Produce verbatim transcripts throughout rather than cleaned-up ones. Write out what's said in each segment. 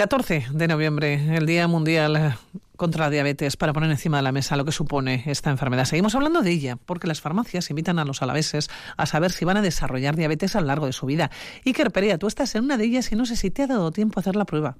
catorce de noviembre, el Día Mundial contra la Diabetes, para poner encima de la mesa lo que supone esta enfermedad. Seguimos hablando de ella, porque las farmacias invitan a los alaveses a saber si van a desarrollar diabetes a lo largo de su vida. Iker Perea, tú estás en una de ellas y no sé si te ha dado tiempo a hacer la prueba.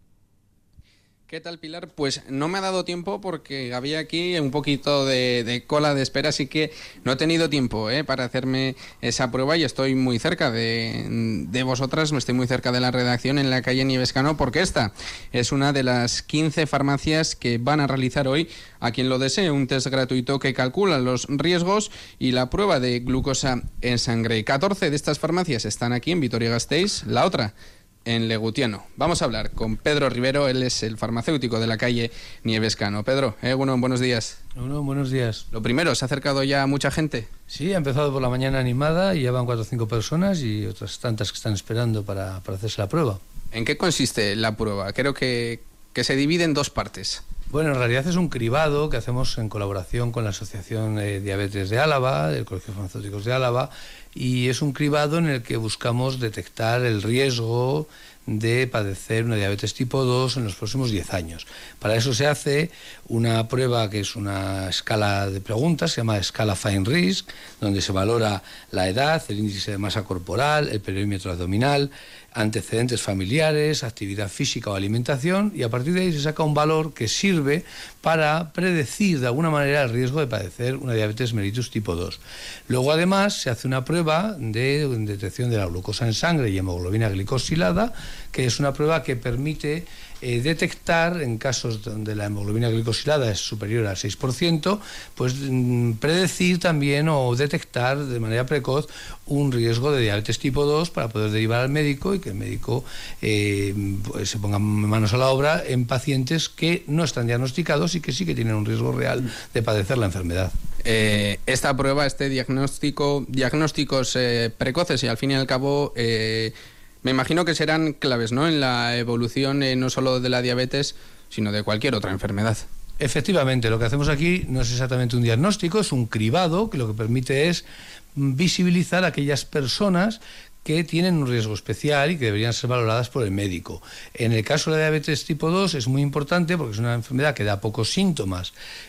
¿Qué tal, Pilar? Pues no me ha dado tiempo porque había aquí un poquito de, de cola de espera, así que no he tenido tiempo ¿eh? para hacerme esa prueba y estoy muy cerca de, de vosotras, no estoy muy cerca de la redacción en la calle Nieves Cano, porque esta es una de las quince farmacias que van a realizar hoy, a quien lo desee, un test gratuito que calcula los riesgos y la prueba de glucosa en sangre. catorce de estas farmacias están aquí en Vitoria-Gasteiz, la otra en Legutiano. Vamos a hablar con Pedro Rivero, él es el farmacéutico de la calle Nieves Cano. Pedro, eh, bueno, buenos días. Bueno, buenos días. Lo primero, ¿se ha acercado ya mucha gente? Sí, ha empezado por la mañana animada y ya van cuatro o cinco personas y otras tantas que están esperando para, para hacerse la prueba. ¿En qué consiste la prueba? Creo que, que se divide en dos partes. Bueno, en realidad es un cribado que hacemos en colaboración con la Asociación de Diabetes de Álava, del Colegio de Farmacéuticos de Álava, y es un cribado en el que buscamos detectar el riesgo de padecer una diabetes tipo dos en los próximos diez años. Para eso se hace una prueba que es una escala de preguntas, se llama escala Fine Risk, donde se valora la edad, el índice de masa corporal, el perímetro abdominal, antecedentes familiares, actividad física o alimentación, y a partir de ahí se saca un valor que sirve para predecir de alguna manera el riesgo de padecer una diabetes mellitus tipo dos. Luego además se hace una prueba de detección de la glucosa en sangre y hemoglobina glicosilada, que es una prueba que permite eh, detectar, en casos donde la hemoglobina glicosilada es superior al seis por ciento, pues mm, predecir también o detectar de manera precoz un riesgo de diabetes tipo dos para poder derivar al médico y que el médico eh, pues se ponga manos a la obra en pacientes que no están diagnosticados y que sí que tienen un riesgo real de padecer la enfermedad. Eh, esta prueba, este diagnóstico, diagnósticos eh, precoces y al fin y al cabo eh, me imagino que serán claves, ¿no?, en la evolución eh, no solo de la diabetes, sino de cualquier otra enfermedad. Efectivamente, lo que hacemos aquí no es exactamente un diagnóstico, es un cribado que lo que permite es visibilizar a aquellas personas que tienen un riesgo especial y que deberían ser valoradas por el médico. En el caso de la diabetes tipo dos es muy importante porque es una enfermedad que da pocos síntomas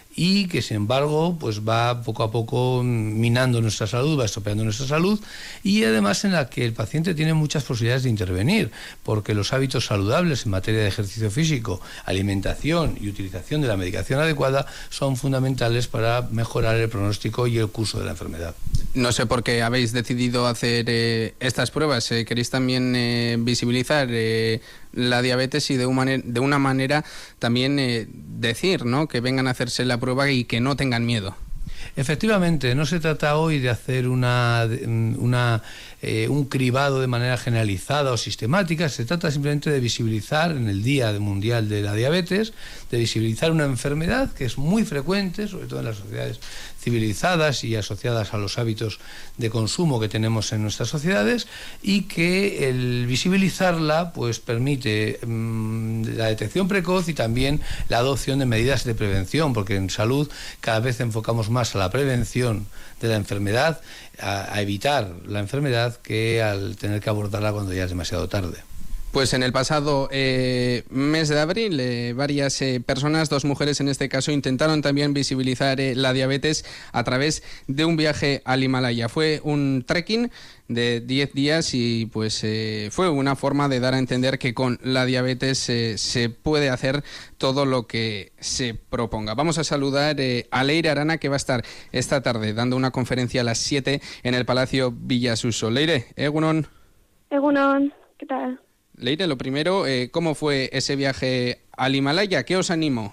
y que sin embargo pues va poco a poco minando nuestra salud, va estropeando nuestra salud, y además en la que el paciente tiene muchas posibilidades de intervenir, porque los hábitos saludables en materia de ejercicio físico, alimentación y utilización de la medicación adecuada son fundamentales para mejorar el pronóstico y el curso de la enfermedad. No sé por qué habéis decidido hacer eh, estas pruebas. Eh, ¿Queréis también eh, visibilizar eh, la diabetes y de una, de una manera también eh, decir, ¿no?, que vengan a hacerse la prueba y que no tengan miedo? Efectivamente, no se trata hoy de hacer una, una, eh, un cribado de manera generalizada o sistemática, se trata simplemente de visibilizar en el Día Mundial de la Diabetes, de visibilizar una enfermedad que es muy frecuente, sobre todo en las sociedades civilizadas y asociadas a los hábitos de consumo que tenemos en nuestras sociedades, y que el visibilizarla pues permite mmm, la detección precoz y también la adopción de medidas de prevención, porque en salud cada vez enfocamos más a la prevención de la enfermedad, a, a evitar la enfermedad, que al tener que abordarla cuando ya es demasiado tarde. Pues en el pasado eh, mes de abril, eh, varias eh, personas, dos mujeres en este caso, intentaron también visibilizar eh, la diabetes a través de un viaje al Himalaya. Fue un trekking de diez días y pues eh, fue una forma de dar a entender que con la diabetes eh, se puede hacer todo lo que se proponga. Vamos a saludar eh, a Leire Arana, que va a estar esta tarde dando una conferencia a las siete en el Palacio Villasuso. Leire, egunon. Egunon, ¿qué tal? Leire, lo primero, eh, ¿cómo fue ese viaje al Himalaya? ¿Qué os animó?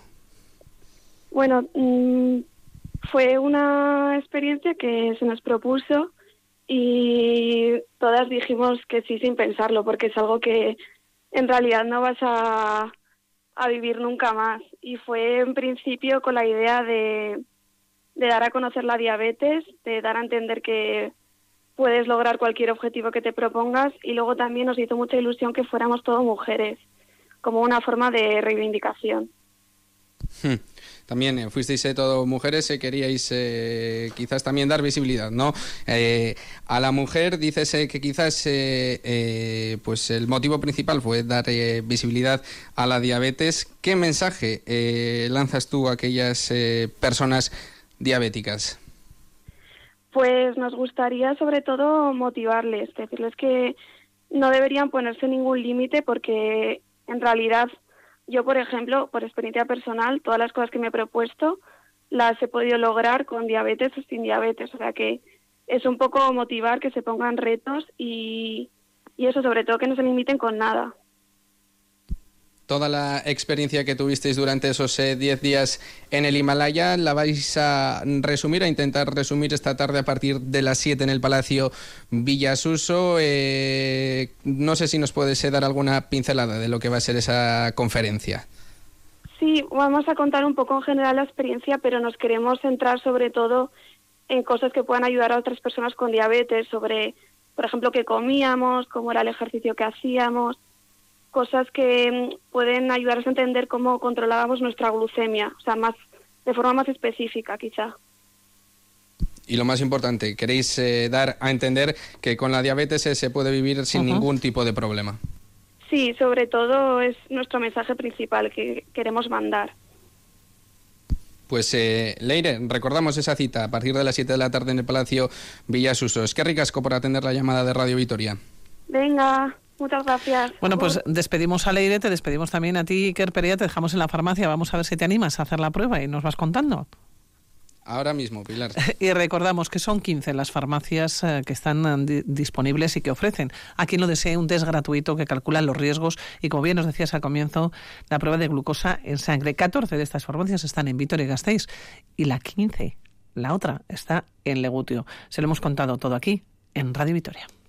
Bueno, mmm, fue una experiencia que se nos propuso y todas dijimos que sí sin pensarlo, porque es algo que en realidad no vas a, a vivir nunca más. Y fue en principio con la idea de, de dar a conocer la diabetes, de dar a entender que puedes lograr cualquier objetivo que te propongas, y luego también nos hizo mucha ilusión que fuéramos todas mujeres, como una forma de reivindicación. Hmm. También eh, fuisteis eh, todo mujeres, eh, queríais eh, quizás también dar visibilidad, ¿no? Eh, a la mujer dices eh, que quizás eh, eh, pues el motivo principal fue dar eh, visibilidad a la diabetes. ¿Qué mensaje eh, lanzas tú a aquellas eh, personas diabéticas? Pues nos gustaría sobre todo motivarles, decirles que no deberían ponerse ningún límite porque en realidad yo, por ejemplo, por experiencia personal, todas las cosas que me he propuesto las he podido lograr con diabetes o sin diabetes. O sea que es un poco motivar que se pongan retos y, y eso, sobre todo, que no se limiten con nada. Toda la experiencia que tuvisteis durante esos diez eh, días en el Himalaya la vais a resumir, a intentar resumir esta tarde a partir de las siete en el Palacio Villasuso. Eh, no sé si nos puedes eh, dar alguna pincelada de lo que va a ser esa conferencia. Sí, vamos a contar un poco en general la experiencia, pero nos queremos centrar sobre todo en cosas que puedan ayudar a otras personas con diabetes, sobre, por ejemplo, qué comíamos, cómo era el ejercicio que hacíamos, cosas que pueden ayudarnos a entender cómo controlábamos nuestra glucemia, o sea, más de forma más específica, quizá. Y lo más importante, queréis eh, dar a entender que con la diabetes eh, se puede vivir sin uh-huh. ningún tipo de problema. Sí, sobre todo es nuestro mensaje principal que queremos mandar. Pues eh, Leire, recordamos esa cita a partir de las siete de la tarde en el Palacio Villasuso. Es que ricasco por atender la llamada de Radio Vitoria. Venga. Muchas gracias. Bueno, pues despedimos a Leire, te despedimos también a ti, Iker Perea, te dejamos en la farmacia. Vamos a ver si te animas a hacer la prueba y nos vas contando. Ahora mismo, Pilar. Y recordamos que son quince las farmacias eh, que están eh, disponibles y que ofrecen a quien lo desee un test gratuito que calcula los riesgos y, como bien nos decías al comienzo, la prueba de glucosa en sangre. catorce de estas farmacias están en Vitoria-Gasteiz y la quince, la otra, está en Legutio. Se lo hemos contado todo aquí en Radio Vitoria.